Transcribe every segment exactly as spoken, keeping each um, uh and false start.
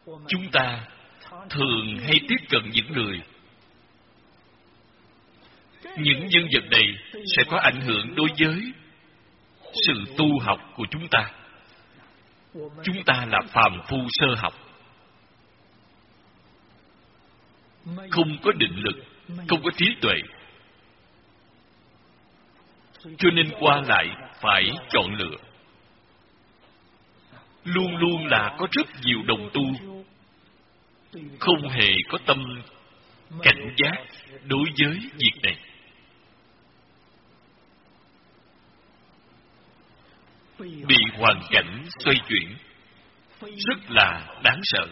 chúng ta thường hay tiếp cận những người, những nhân vật này sẽ có ảnh hưởng đối với sự tu học của chúng ta. Chúng ta là phàm phu sơ học, không có định lực, không có trí tuệ, cho nên qua lại phải chọn lựa. Luôn luôn là có rất nhiều đồng tu không hề có tâm cảnh giác đối với việc này. Bị hoàn cảnh xoay chuyển rất là đáng sợ.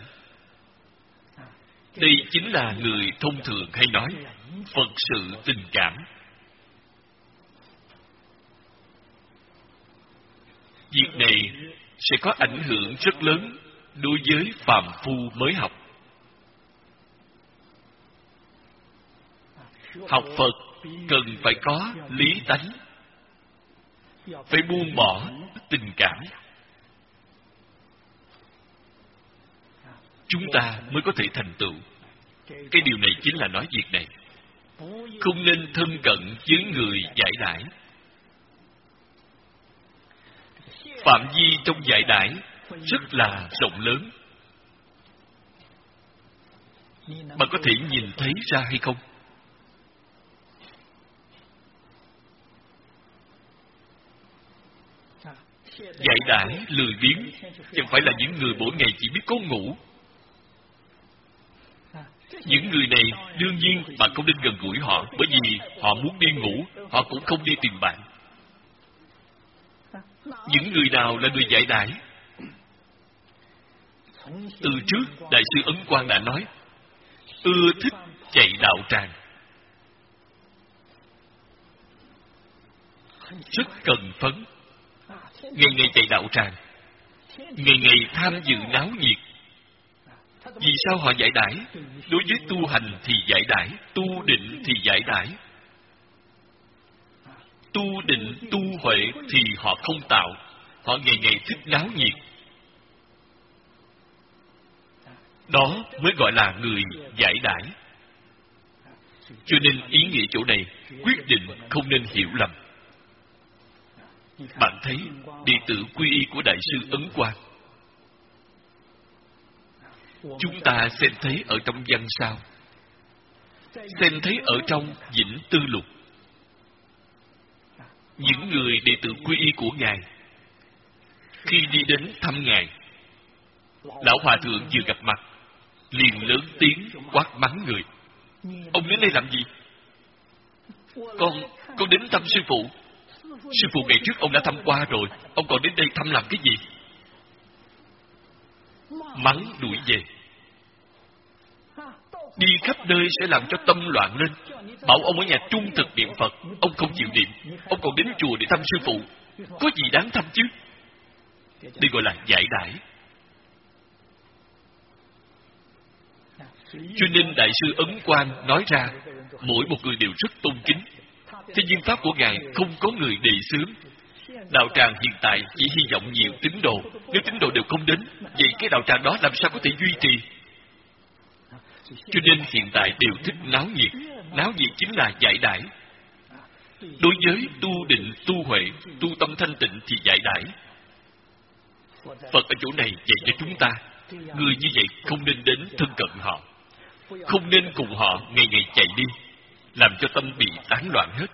Đây chính là người thông thường hay nói Phật sự tình cảm. Việc này sẽ có ảnh hưởng rất lớn đối với phàm phu mới học. Học Phật cần phải có lý tánh, phải buông bỏ tình cảm, chúng ta mới có thể thành tựu. Cái điều này chính là nói việc này không nên thân cận với người giải đãi. Phạm vi trong giải đãi rất là rộng lớn. Bạn có thể nhìn thấy ra hay không? Giải đãi lười biếng chẳng phải là những người mỗi ngày chỉ biết có ngủ. Những người này đương nhiên bạn không nên gần gũi họ, bởi vì họ muốn đi ngủ, họ cũng không đi tìm bạn. Những người nào là người giải đãi? Từ trước Đại sư Ấn Quang đã nói, ưa thích chạy đạo tràng, rất cần phấn, ngày ngày chạy đạo tràng, ngày ngày tham dự náo nhiệt. Vì sao họ giải đãi? Đối với tu hành thì giải đãi, tu định thì giải đãi. Tu định, tu huệ thì họ không tạo, họ ngày ngày thích náo nhiệt. Đó mới gọi là người giải đãi. Cho nên ý nghĩa chỗ này quyết định không nên hiểu lầm. Bạn thấy đệ tử quy y của Đại sư Ấn Quang, chúng ta xem thấy ở trong Văn Sao, xem thấy ở trong Vĩnh Tư Lục. Những người đệ tử quy y của Ngài, khi đi đến thăm Ngài, Lão Hòa Thượng vừa gặp mặt liền lớn tiếng quát mắng người. Ông đến đây làm gì? Con, con đến thăm sư phụ. Sư phụ ngày trước ông đã thăm qua rồi, ông còn đến đây thăm làm cái gì? Mắng đuổi về. Đi khắp nơi sẽ làm cho tâm loạn lên. Bảo ông ở nhà trung thực niệm Phật, ông không chịu niệm. Ông còn đến chùa để thăm sư phụ. Có gì đáng thăm chứ? Đây gọi là giải đãi. Cho nên Đại sư Ấn Quang nói ra, mỗi một người đều rất tôn kính. Thế nhưng pháp của Ngài không có người đề xướng. Đạo tràng hiện tại chỉ hy vọng nhiều tín đồ. Nếu tín đồ đều không đến, vậy cái đạo tràng đó làm sao có thể duy trì? Cho nên hiện tại đều thích náo nhiệt. Náo nhiệt chính là giải đãi. Đối với tu định, tu huệ, tu tâm thanh tịnh thì giải đãi. Phật ở chỗ này dạy cho chúng ta, người như vậy không nên đến thân cận họ, không nên cùng họ ngày ngày chạy đi, làm cho tâm bị tán loạn hết.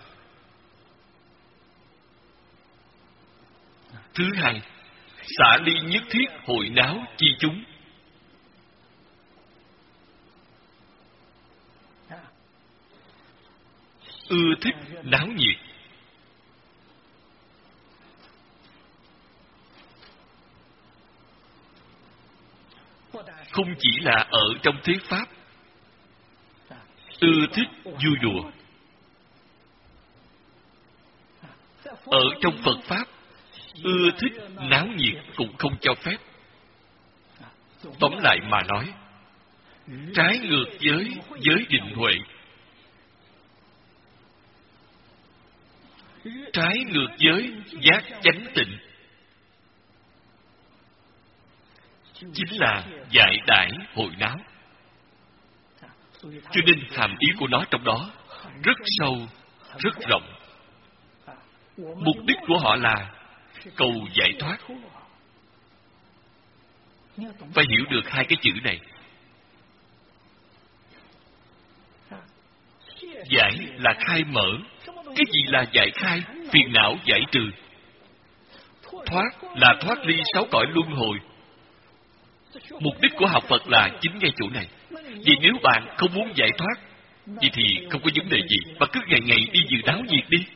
Thứ hai, xả ly nhất thiết hội náo chi chúng. Ưa thích náo nhiệt. Không chỉ là ở trong thuyết pháp, ưa thích vui đùa. Ở trong Phật Pháp, ưa thích náo nhiệt cũng không cho phép. Tóm lại mà nói, trái ngược với giới định huệ, trái ngược với giác chánh tịnh. chính là dạy đãi hội náo. Cho nên hàm ý của nó trong đó rất sâu, rất rộng. Mục đích của họ là cầu giải thoát. Phải hiểu được hai cái chữ này. Giải là khai mở. Cái gì là giải khai? Phiền não giải trừ. Thoát là thoát ly sáu cõi luân hồi. Mục đích của học Phật là chính ngay chỗ này. Vì nếu bạn không muốn giải thoát, vậy thì không có vấn đề gì, mà cứ ngày ngày đi dự náo nhiệt đi.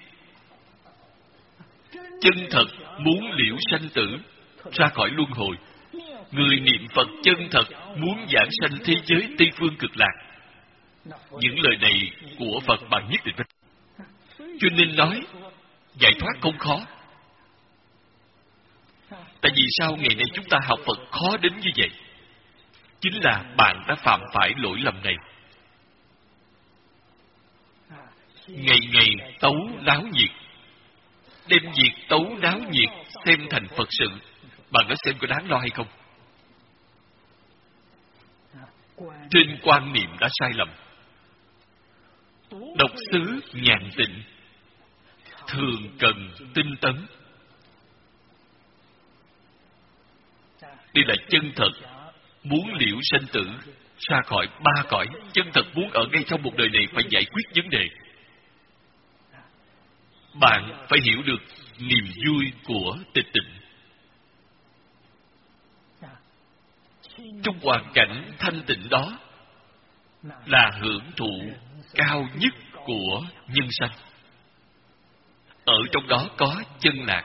Chân thật muốn liễu sanh tử, ra khỏi luân hồi. Người niệm Phật chân thật muốn giảng sanh thế giới Tây Phương Cực Lạc. Những lời này của Phật bạn nhất định phải. Cho nên nói, giải thoát không khó. Tại vì sao ngày nay chúng ta học Phật khó đến như vậy? Chính là bạn đã phạm phải lỗi lầm này. Ngày ngày tấu náo nhiệt, đem việc tấu náo nhiệt xem thành Phật sự. Bạn có xem có đáng lo hay không? Trên quan niệm đã sai lầm. Độc xứ nhàn tịnh, thường cần tinh tấn. Đây là chân thật muốn liễu sanh tử, ra khỏi ba cõi. Chân thật muốn ở ngay trong một đời này phải giải quyết vấn đề. Bạn phải hiểu được niềm vui của tịch tịnh. Trong hoàn cảnh thanh tịnh đó là hưởng thụ cao nhất của nhân sanh. Ở trong đó có chân lạc.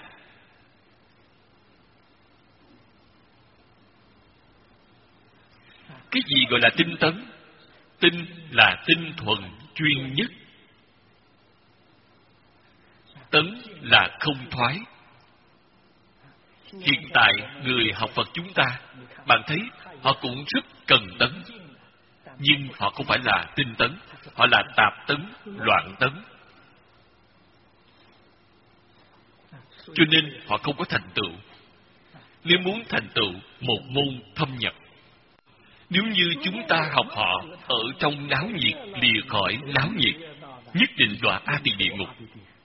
Cái gì gọi là tinh tấn? Tinh là tinh thuần chuyên nhất. Tấn là không thoái. Hiện tại người học Phật chúng ta, bạn thấy họ cũng rất cần tấn, nhưng họ không phải là tinh tấn, họ là tạp tấn, loạn tấn. Cho nên họ không có thành tựu. Nếu muốn thành tựu một môn thâm nhập, nếu như chúng ta học họ ở trong náo nhiệt, lìa khỏi náo nhiệt, nhất định đọa A Tỳ địa ngục.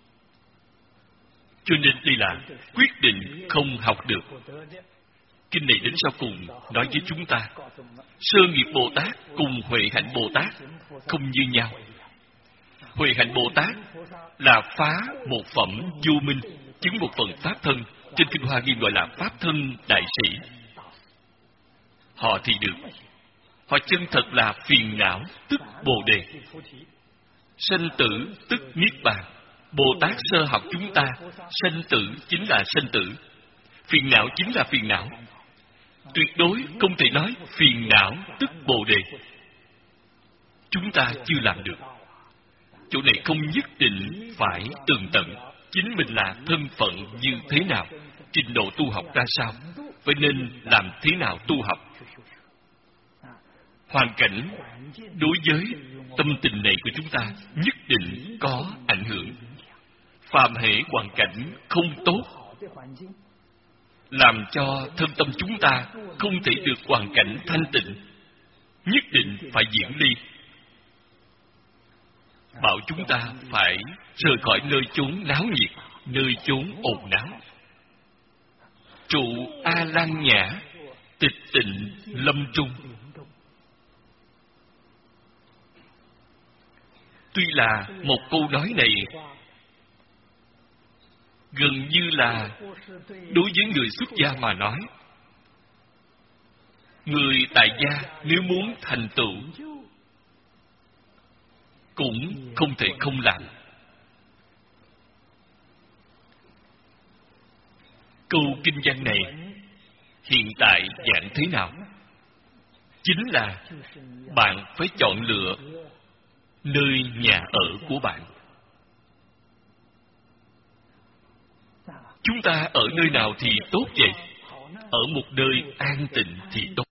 Cho nên đây là quyết định không học được. Kinh này đến sau cùng nói với chúng ta, sơ nghiệp Bồ Tát cùng Huệ Hạnh Bồ Tát không như nhau. Huệ Hạnh Bồ Tát là phá một phẩm vô minh, chứng một phần pháp thân. Trên Kinh Hoa Nghiêm gọi là pháp thân đại sĩ. Họ thì được. Họ chân thật là phiền não tức Bồ Đề, sanh tử tức Niết Bàn. Bồ Tát sơ học chúng ta, sanh tử chính là sanh tử, phiền não chính là phiền não. Tuyệt đối không thể nói phiền não tức Bồ Đề. Chúng ta chưa làm được. Chỗ này không nhất định phải tường tận. Chính mình là thân phận như thế nào, trình độ tu học ra sao, phải nên làm thế nào tu học. Hoàn cảnh đối với tâm tình này của chúng ta nhất định có ảnh hưởng. Phàm hệ hoàn cảnh không tốt, làm cho thân tâm chúng ta không thể được hoàn cảnh thanh tịnh, nhất định phải diễn ly. Bảo chúng ta phải rời khỏi nơi chốn náo nhiệt, nơi chốn ồn náo. Trụ A Lan Nhã, tịch tịnh lâm trung. Tuy là một câu nói này gần như là đối với người xuất gia mà nói, người tại gia nếu muốn thành tựu cũng không thể không làm. Câu kinh văn này hiện tại dạng thế nào? Chính là bạn phải chọn lựa nơi nhà ở của bạn. Chúng ta ở nơi nào thì tốt vậy? Ở một nơi an tịnh thì tốt.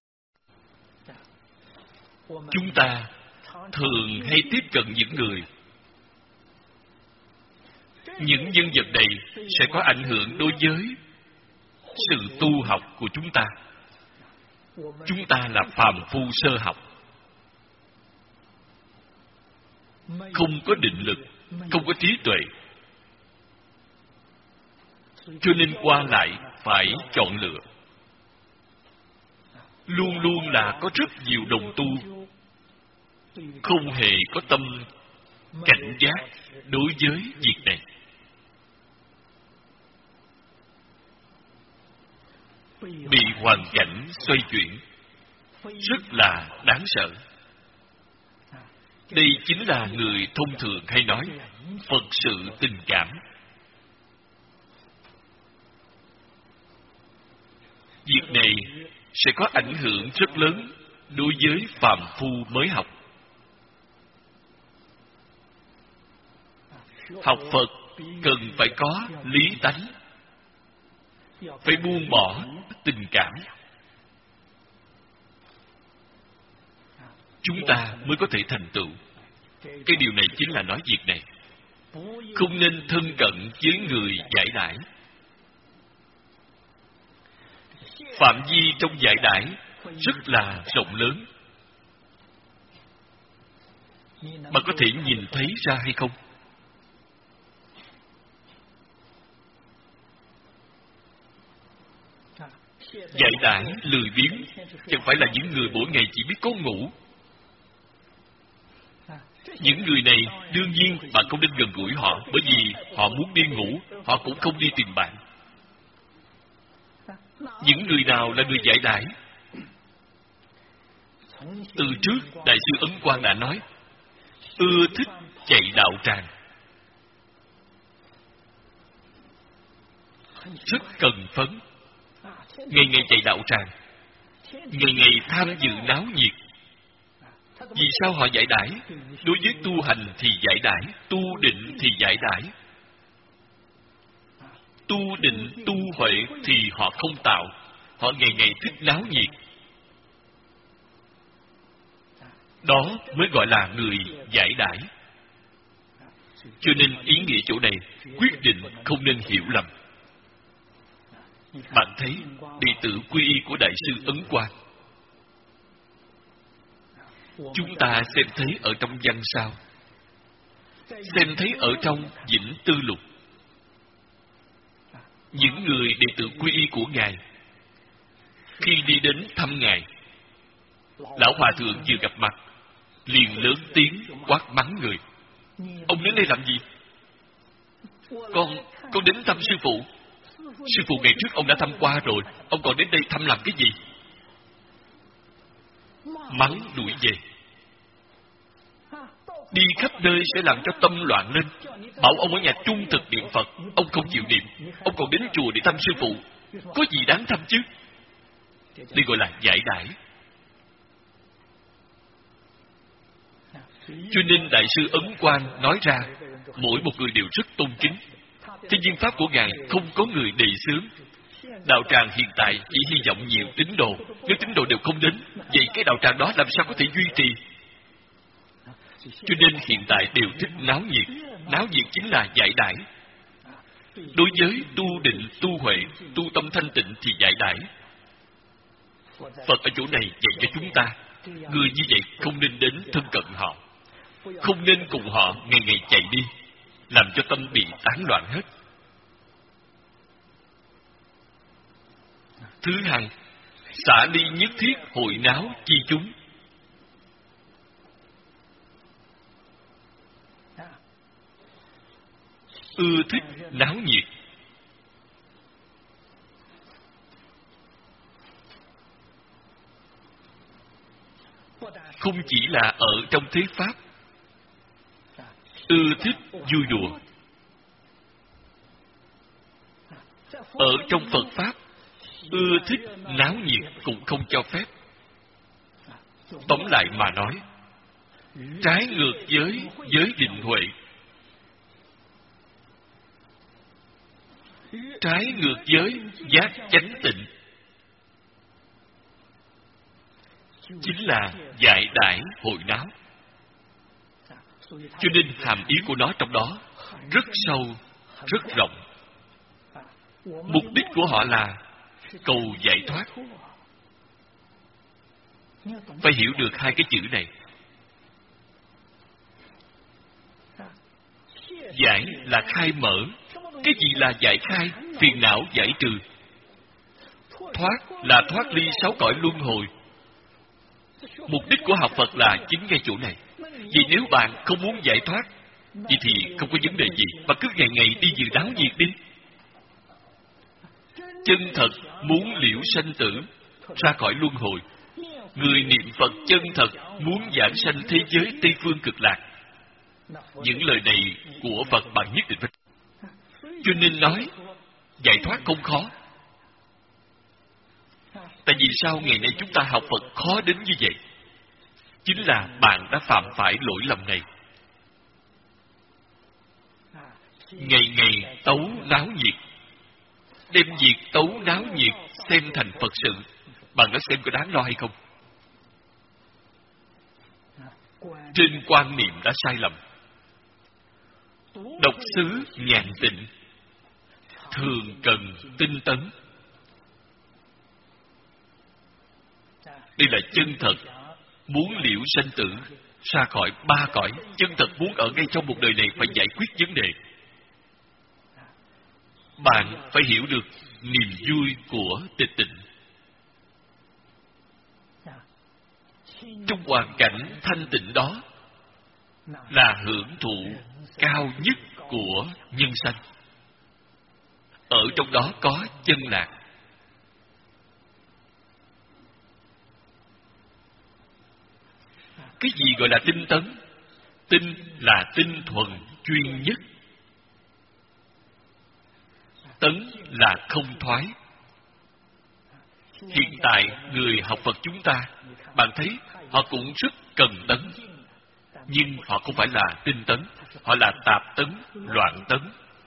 Chúng ta thường hay tiếp cận những người, những nhân vật này sẽ có ảnh hưởng đối với sự tu học của chúng ta. Chúng ta là phàm phu sơ học, không có định lực, không có trí tuệ, cho nên qua lại phải chọn lựa. Luôn luôn là có rất nhiều đồng tu không hề có tâm cảnh giác đối với việc này. Bị hoàn cảnh xoay chuyển, rất là đáng sợ. Đây chính là người thông thường hay nói Phật sự tình cảm. Việc này sẽ có ảnh hưởng rất lớn đối với phàm phu mới học. Học Phật cần phải có lý tánh, phải buông bỏ tình cảm, chúng ta mới có thể thành tựu. Cái điều này chính là nói việc này không nên thân cận với người giải đãi. Phạm vi trong giải đãi rất là rộng lớn. Bạn có thể nhìn thấy ra hay không? Giải đãi lười biếng chẳng phải là những người mỗi ngày chỉ biết có ngủ. Những người này đương nhiên bạn không nên gần gũi họ, bởi vì họ muốn đi ngủ, họ cũng không đi tìm bạn. Những người nào là người giải đãi? Từ trước Đại sư Ấn Quang đã nói, ưa thích chạy đạo tràng, rất cần phấn, ngày ngày chạy đạo tràng, ngày ngày tham dự náo nhiệt. Vì sao họ giải đãi? Đối với tu hành thì giải đãi, tu định thì giải đãi. Tu định, tu huệ thì họ không tạo. Họ ngày ngày thích náo nhiệt. Đó mới gọi là người giải đãi. Cho nên ý nghĩa chỗ này quyết định không nên hiểu lầm. Bạn thấy đệ tử quy y của Đại sư Ấn Quang, chúng ta xem thấy ở trong văn sao, xem thấy ở trong Vĩnh Tư Lục. Những người đệ tử quy y của Ngài, khi đi đến thăm Ngài, Lão Hòa Thượng vừa gặp mặt liền lớn tiếng quát mắng người. Ông đến đây làm gì? Con, con đến thăm sư phụ. Sư phụ ngày trước ông đã thăm qua rồi, ông còn đến đây thăm làm cái gì? Mắng đuổi về. Đi khắp nơi sẽ làm cho tâm loạn lên. Bảo ông ở nhà trung thực niệm Phật, ông không chịu niệm. Ông còn đến chùa để thăm sư phụ. Có gì đáng thăm chứ? Đây gọi là giải đãi. Cho nên Đại sư Ấn Quang nói ra, mỗi một người đều rất tôn kính. Thế viên pháp của Ngài không có người đề xướng. Đạo tràng hiện tại chỉ hy vọng nhiều tín đồ. Nếu tín đồ đều không đến, vậy cái đạo tràng đó làm sao có thể duy trì? Cho nên hiện tại đều thích náo nhiệt. Náo nhiệt chính là giải đãi. Đối với tu định, tu huệ, tu tâm thanh tịnh thì giải đãi. Phật ở chỗ này dạy cho chúng ta, người như vậy không nên đến thân cận họ, không nên cùng họ ngày ngày chạy đi, làm cho tâm bị tán loạn hết. Thứ hai, xả ly nhất thiết hội náo chi chúng. Ưa thích náo nhiệt. Không chỉ là ở trong thế pháp, ưa thích vui đùa. Ở trong Phật pháp, ưa thích náo nhiệt cũng không cho phép. Tóm lại mà nói, trái ngược với giới định huệ, trái ngược với giác chánh tịnh, chính là giải đãi hội náo. Cho nên hàm ý của nó trong đó rất sâu, rất rộng. Mục đích của họ là cầu giải thoát. Phải hiểu được hai cái chữ này. Giải là khai mở. Cái gì là giải khai? Phiền não giải trừ. Thoát là thoát ly sáu cõi luân hồi. Mục đích của học Phật là chính ngay chỗ này. Vì nếu bạn không muốn giải thoát, vậy thì không có vấn đề gì, mà cứ ngày ngày đi dự náo nhiệt đi. Chân thật muốn liễu sanh tử, ra khỏi luân hồi. Người niệm Phật chân thật muốn giảng sanh thế giới Tây Phương Cực Lạc. Những lời này của Phật bạn nhất định phải. Cho nên nói, giải thoát không khó. Tại vì sao ngày nay chúng ta học Phật khó đến như vậy? Chính là bạn đã phạm phải lỗi lầm này. Ngày ngày tấu náo nhiệt, đem việc tấu náo nhiệt xem thành Phật sự. Bạn đã xem có đáng lo hay không? Trên quan niệm đã sai lầm. Đọc xứ nhàn tịnh, thường cần tinh tấn. Đây là chân thật muốn liễu sanh tử, ra khỏi ba cõi. Chân thật muốn ở ngay trong một đời này phải giải quyết vấn đề. Bạn phải hiểu được niềm vui của tịch tịnh. Trong hoàn cảnh thanh tịnh đó là hưởng thụ cao nhất của nhân sanh. Ở trong đó có chân lạc. Cái gì gọi là tinh tấn? Tinh là tinh thuần chuyên nhất. Tấn là không thoái. Hiện tại người học Phật chúng ta, bạn thấy họ cũng rất cần tấn, nhưng họ không phải là tinh tấn, họ là tạp tấn, loạn tấn.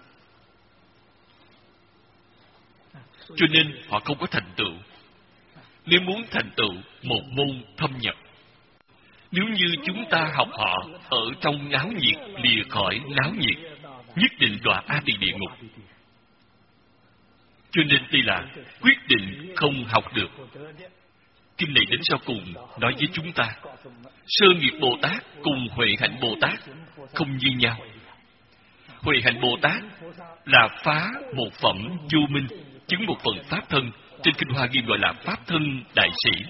Cho nên họ không có thành tựu. Nếu muốn thành tựu một môn thâm nhập, nếu như chúng ta học họ ở trong náo nhiệt, lìa khỏi náo nhiệt, nhất định đọa A Tỳ địa ngục. Cho nên đây là quyết định không học được. Kinh này đến sau cùng nói với chúng ta, Sơ nghiệp Bồ Tát cùng Huệ Hạnh Bồ Tát không như nhau. Huệ Hạnh Bồ Tát là phá một phẩm vô minh, chứng một phần pháp thân. Trên Kinh Hoa Nghiêm gọi là pháp thân đại sĩ.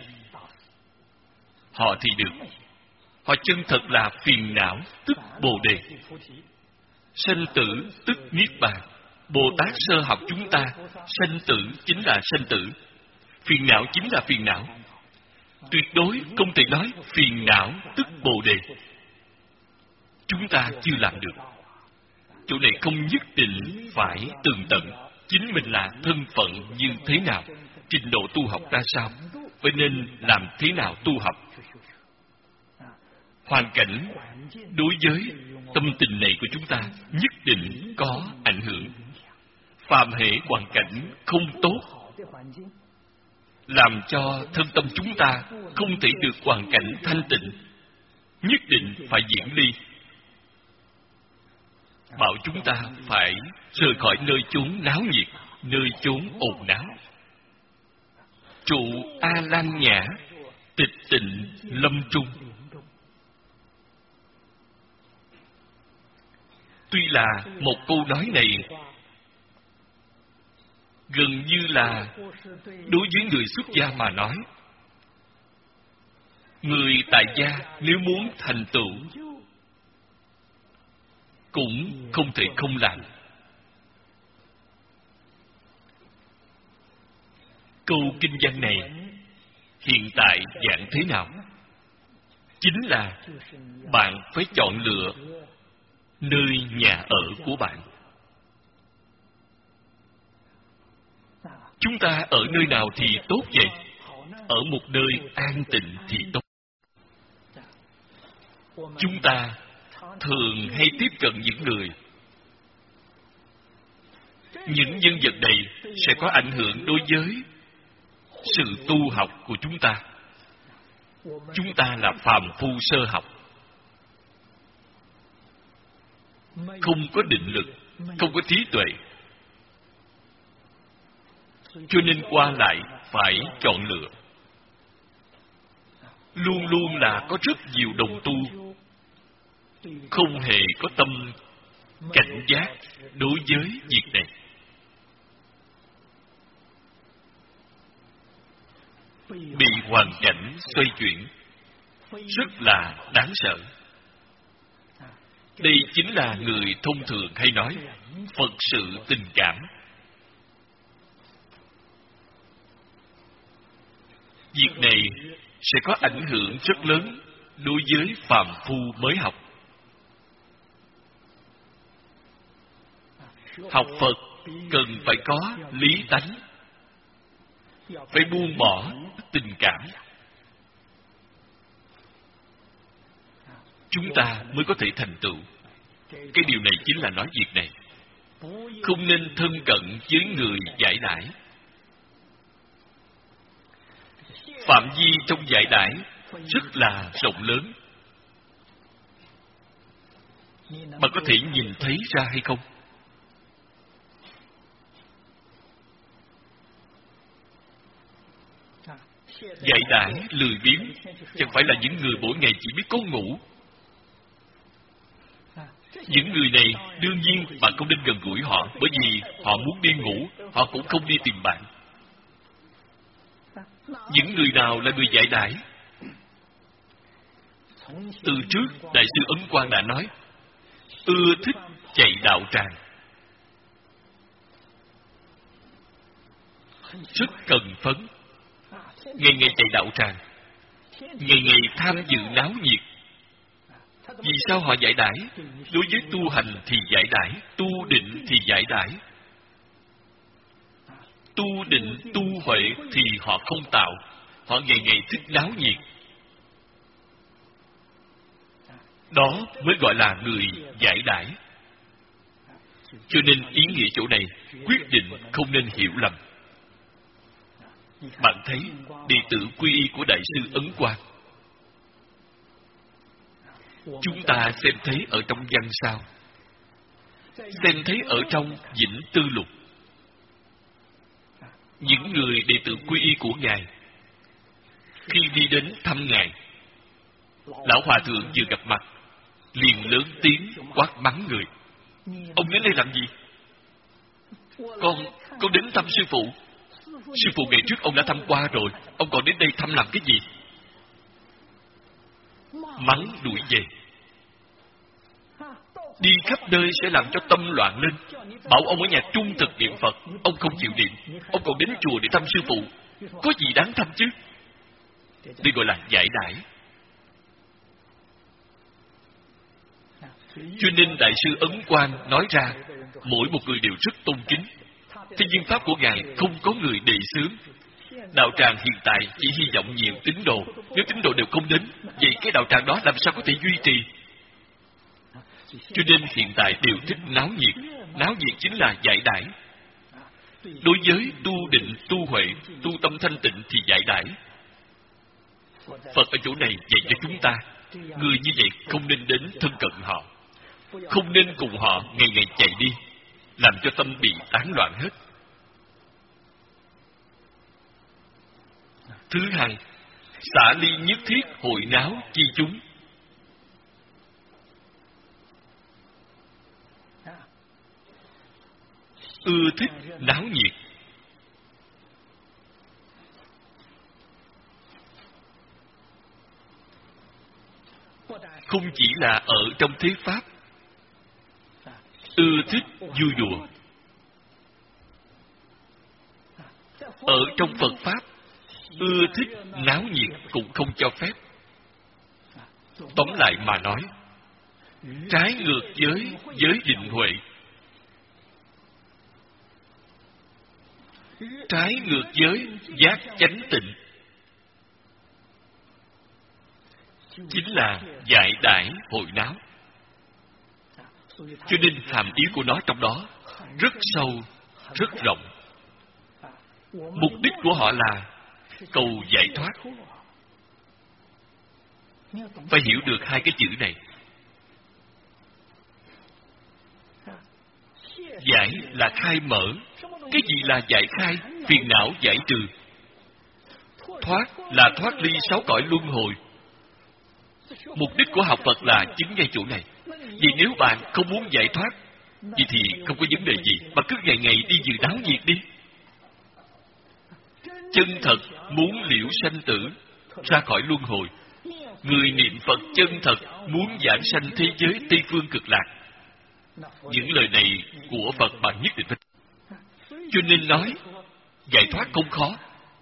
Họ thì được. Họ chân thật là phiền não, tức Bồ Đề. Sanh tử, tức Niết Bàn. Bồ Tát sơ học chúng ta, sanh tử chính là sanh tử, phiền não chính là phiền não. Tuyệt đối không thể nói phiền não tức Bồ Đề. Chúng ta chưa làm được. Chỗ này không nhất định phải tường tận. Chính mình là thân phận như thế nào, trình độ tu học ra sao, vậy nên làm thế nào tu học. Hoàn cảnh đối với tâm tình này của chúng ta nhất định có ảnh hưởng. Phàm hệ hoàn cảnh không tốt, làm cho thân tâm chúng ta không thể được hoàn cảnh thanh tịnh, nhất định phải diễn ly. Bảo chúng ta phải rời khỏi nơi chốn náo nhiệt, nơi chốn ồn náo. Trụ A Lan Nhã, tịch tịnh lâm trung. Tuy là một câu nói này gần như là đối với người xuất gia mà nói, người tại gia nếu muốn thành tựu cũng không thể không làm. Câu kinh văn này hiện tại dạng thế nào? Chính là bạn phải chọn lựa nơi nhà ở của bạn. Chúng ta ở nơi nào thì tốt vậy? Ở một nơi an tịnh thì tốt. Chúng ta thường hay tiếp cận những người, những nhân vật này sẽ có ảnh hưởng đối với sự tu học của chúng ta. Chúng ta là phàm phu sơ học, không có định lực, không có trí tuệ, cho nên qua lại phải chọn lựa. luôn luôn là có rất nhiều đồng tu không hề có tâm cảnh giác đối với việc này. Bị hoàn cảnh xoay chuyển rất là đáng sợ. Đây chính là người thông thường hay nói Phật sự tình cảm. Việc này sẽ có ảnh hưởng rất lớn đối với phàm phu mới học. Học Phật cần phải có lý tánh, phải buông bỏ tình cảm, chúng ta mới có thể thành tựu. Cái điều này chính là nói việc này không nên thân cận với người giải đãi. Phạm vi trong giải đãi rất là rộng lớn. Bạn có thể nhìn thấy ra hay không? Giải đãi lười biếng chẳng phải là những người mỗi ngày chỉ biết có ngủ. Những người này đương nhiên bạn không nên gần gũi họ, bởi vì họ muốn đi ngủ, họ cũng không đi tìm bạn. Những người nào là người giải đãi? Từ trước Đại sư Ấn Quang đã nói ưa thích chạy đạo tràng, rất cần phấn, ngày ngày chạy đạo tràng, ngày ngày tham dự náo nhiệt. Vì sao họ giải đãi? Đối với tu hành thì giải đãi, tu định thì giải đãi. Tu định, tu huệ thì họ không tạo, họ ngày ngày thích náo nhiệt. Đó mới gọi là người giải đãi. Cho nên ý nghĩa chỗ này quyết định không nên hiểu lầm. Bạn thấy đệ tử quy y của Đại sư Ấn Quang, chúng ta xem thấy ở trong Văn Sao, xem thấy ở trong Vĩnh Tư Lục. Những người đệ tử quy y của Ngài, khi đi đến thăm Ngài, Lão Hòa Thượng vừa gặp mặt liền lớn tiếng quát mắng người: ông đến đây làm gì? Con, con đến thăm sư phụ. Sư phụ ngày trước ông đã thăm qua rồi, ông còn đến đây thăm làm cái gì? Mắng đuổi về. Đi khắp nơi sẽ làm cho tâm loạn lên. Bảo ông ở nhà trung thực niệm Phật, ông không chịu niệm, ông còn đến chùa để thăm sư phụ. Có gì đáng thăm chứ? Đây gọi là giải đãi. Cho nên Đại sư Ấn Quang nói ra, mỗi một người đều rất tôn kính. Thế nhưng pháp của Ngài không có người đề xướng. Đạo tràng hiện tại chỉ hy vọng nhiều tín đồ. Nếu tín đồ đều không đến, vậy cái đạo tràng đó làm sao có thể duy trì? Cho nên hiện tại đều thích náo nhiệt. Náo nhiệt chính là giải đãi. Đối với tu định, tu huệ, tu tâm thanh tịnh thì giải đãi. Phật ở chỗ này dạy cho chúng ta, người như vậy không nên đến thân cận họ, không nên cùng họ ngày ngày chạy đi, làm cho tâm bị tán loạn hết. Thứ hai, xả ly nhất thiết hội náo chi chúng. Ưa thích náo nhiệt. Không chỉ là ở trong thế pháp, ưa thích vui đùa. Ở trong Phật pháp, ưa thích náo nhiệt cũng không cho phép. Tóm lại mà nói, trái ngược với giới định huệ, trái ngược với giác chánh tịnh, chính là giải đãi hội náo. Cho nên hàm ý của nó trong đó rất sâu, rất rộng. Mục đích của họ là cầu giải thoát. Phải hiểu được hai cái chữ này. Giải là khai mở. Cái gì là giải khai? Phiền não giải trừ. Thoát là thoát ly sáu cõi luân hồi. Mục đích của học Phật là chính ngay chỗ này. Vì nếu bạn không muốn giải thoát, vậy thì không có vấn đề gì, mà cứ ngày ngày đi dự đáo nhiệt đi. Chân thật muốn liễu sanh tử, ra khỏi luân hồi. Người niệm Phật chân thật muốn giảng sanh thế giới Tây Phương Cực Lạc. Những lời này của Phật bạn nhất định phải. Cho nên nói, giải thoát không khó.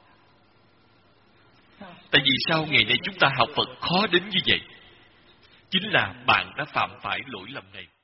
Tại vì sao ngày nay chúng ta học Phật khó đến như vậy? Chính là bạn đã phạm phải lỗi lầm này.